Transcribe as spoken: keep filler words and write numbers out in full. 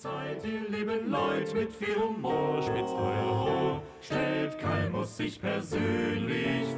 Seid ihr lieben Leute mit viel Humor, spitzt euer Ohr, stellt kein muss sich persönlich